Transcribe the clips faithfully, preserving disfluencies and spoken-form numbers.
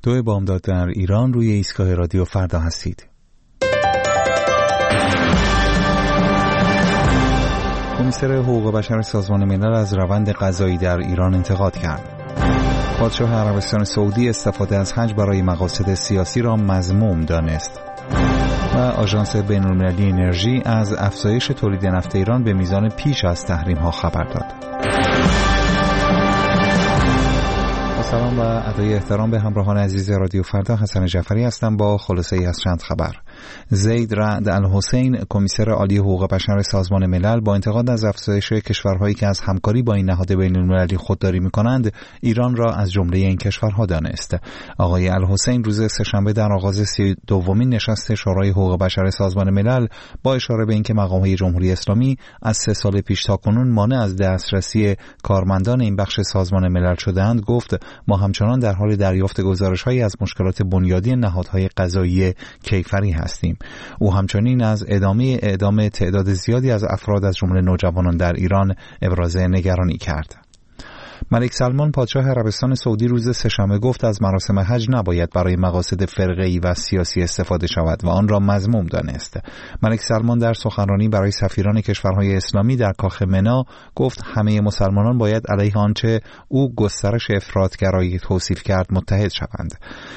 دو بامداد در ایران روی ایستگاه رادیو فردا هستید. کمیسر حقوق بشر سازمان ملل از روند قضایی در ایران انتقاد کرد. پادشاه عربستان سعودی استفاده از حج برای مقاصد سیاسی را مذموم دانست. و آژانس بین‌المللی انرژی از افزایش تولید نفت ایران به میزان پیش از تحریم‌ها خبر داد. سلام و ادای احترام به همراهان عزیز رادیو فردا، حسن جعفری هستم با خلاصه ای از چند خبر. زید رعد الحسین، کمیسر عالی حقوق بشر سازمان ملل، با انتقاد از افزایش کشورهایی که از همکاری با این نهاد بین‌المللی خودداری می‌کنند، ایران را از جمله این کشورها دانست. آقای الحسین روز سه‌شنبه در آغاز سی دومین نشست شورای حقوق بشر سازمان ملل با اشاره به اینکه مقام‌های جمهوری اسلامی از سه سال پیش تاکنون مانع از دسترسی کارمندان این بخش سازمان ملل شده‌اند گفت ما همچنان در حال دریافت گزارش‌هایی از مشکلات بنیادی نهادهای قضایی کیفری هستیم. او همچنین از ادامه اعدام تعداد زیادی از افراد از جمله نوجوانان در ایران ابراز نگرانی کرد. ملک سلمان پادشاه عربستان سعودی روز سه‌شنبه گفت از مراسم حج نباید برای مقاصد فرقه‌ای و سیاسی استفاده شود و آن را مذموم دانست. ملک سلمان در سخنرانی برای سفیران کشورهای اسلامی در کاخ منا گفت همه مسلمانان باید علیه آنچه او گسترش افراطگرایی توصیف کرد متحد شوند.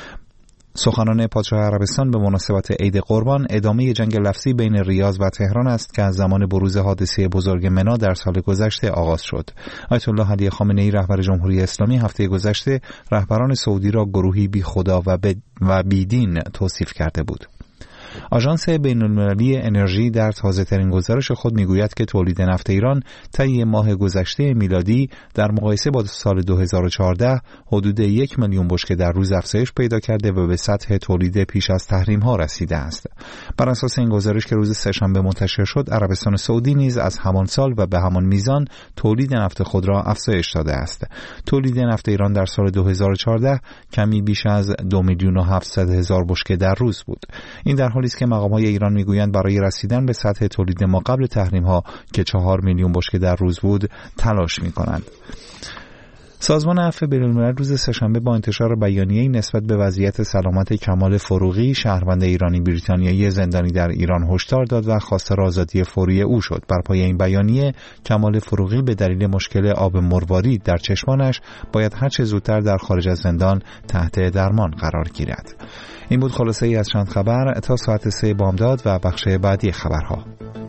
سخنان پادشاه عربستان به مناسبت عید قربان ادامه جنگ لفظی بین ریاض و تهران است که از زمان بروز حادثه بزرگ منا در سال گذشته آغاز شد. آیت الله علی خامنه‌ای رهبر جمهوری اسلامی هفته گذشته رهبران سعودی را گروهی بی خدا و, و بیدین توصیف کرده بود. آژانس بین‌المللی انرژی در تازه‌ترین گزارش خود میگوید که تولید نفت ایران طی ماه گذشته میلادی در مقایسه با سال دو هزار و چهارده حدود یک میلیون بشکه در روز افزایش پیدا کرده و به سطح تولید پیش از تحریم‌ها رسیده است. بر اساس این گزارش که روز سه‌شنبه منتشر شد، عربستان سعودی نیز از همان سال و به همان میزان تولید نفت خود را افزایش داده است. تولید نفت ایران در سال دو هزار و چهارده کمی بیش از دو میلیون و هفتصد هزار بشکه در روز بود. این در حالی است که مقام‌های ایران میگویند برای رسیدن به سطح تولید ما قبل تحریم‌ها که چهار میلیون بشکه در روز بود تلاش می‌کنند. سازمان عفو بین‌الملل روز سه‌شنبه با انتشار بیانیه‌ای نسبت به وضعیت سلامت کمال فروغی، شهروند ایرانی بریتانیایی زندانی در ایران، هشدار داد و خواستار آزادی فوری او شد. بر پایه این بیانیه، کمال فروغی به دلیل مشکل آب مروارید در چشمانش باید هر چه زودتر در خارج از زندان تحت درمان قرار گیرد. این بود خلاصه‌ای از چند خبر تا ساعت سه بامداد و بخش بعدی خبرها.